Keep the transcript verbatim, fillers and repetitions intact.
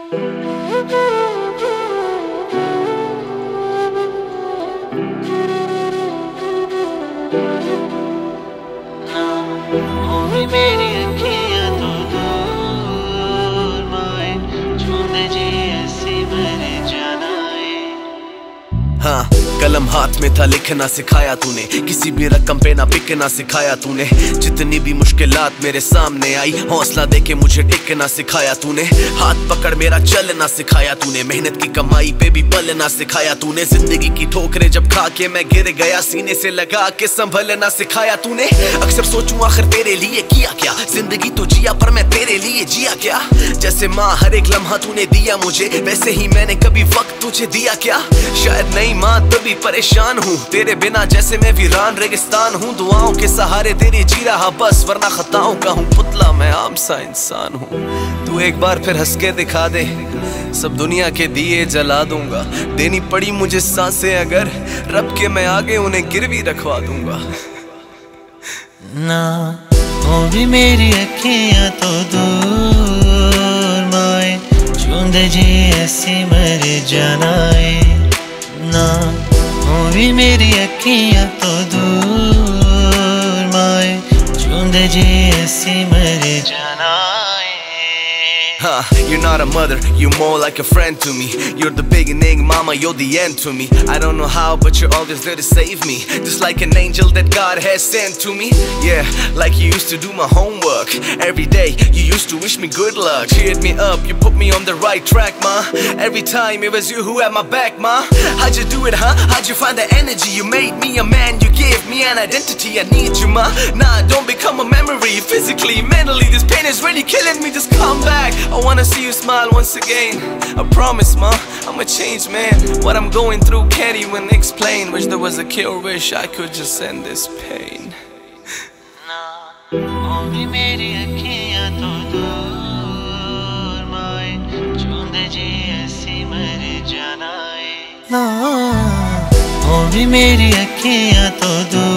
होगी मेरी अखियाँ तो दूर माए, छूंदे जी ऐसी मेरे जानाए। हाँ, कलम हाथ में था, लिखना सिखाया तूने, किसी भी रकम पे ना बिकना सिखाया तूने। जितनी भी मुश्किलात मेरे सामने आई, हौसला देके मुझे टिकना सिखाया तूने। हाथ पकड़ मेरा चलना सिखाया तूने, मेहनत की कमाई पे भी पलना सिखाया तूने। जिंदगी की ठोकरें जब खा के मैं गिर गया, सीने से लगा के संभलना सिखाया तूने। अक्सर सोचूं आखिर तेरे लिए किया क्या, जिंदगी तो जिया पर मैं तेरे लिए जिया क्या। जैसे माँ हर एक लम्हा तूने दिया मुझे, वैसे ही मैंने कभी वक्त तुझे दिया क्या। शायद नहीं माँ तभी परेशान हूँ, तेरे बिना जैसे मैं वीरान रेगिस्तान हूँ। दुआओं के सहारे तेरे जी रहा बस, वरना खताओं का हूँ पुतला, मैं आम सा इंसान हूँ। तू एक बार फिर हंस के दिखा दे, सब दुनिया के दिए जला दूंगा। देनी पड़ी मुझे सांसें अगर, रब के मैं आगे उन्हें गिरवी रखवा दूंगा। ना होगी मेरी अखियाँ तो दूर माए, छूंदे जी ऐसी मेरे जानाए। ना होगी मेरी अखियाँ तो दूर माए, छूंदे जी ऐसी मेरे जानाए। Huh, you're not a mother, you're more like a friend to me. You're the beginning, mama, you're the end to me. I don't know how, but you're always there to save me. Just like an angel that God has sent to me. Yeah, like you used to do my homework every day, you used to wish me good luck. Cheered me up, you put me on the right track, ma. Every time it was you who had my back, ma. How'd you do it, huh? How'd you find the energy? You made me a man, you gave me an identity. I need you, ma. Nah, don't become a memory. Physically, mentally, this pain is really killing me. Just come back, I wanna see you smile once again. I promise, ma, I'm a changed man. What I'm going through can't even explain. Wish there was a cure, wish I could just end this pain. ना होगी मेरी अखियाँ तो दूर माए, छूंदे जी ऐसी मेरे जानाए। ना होगी मेरी अखियाँ तो दूर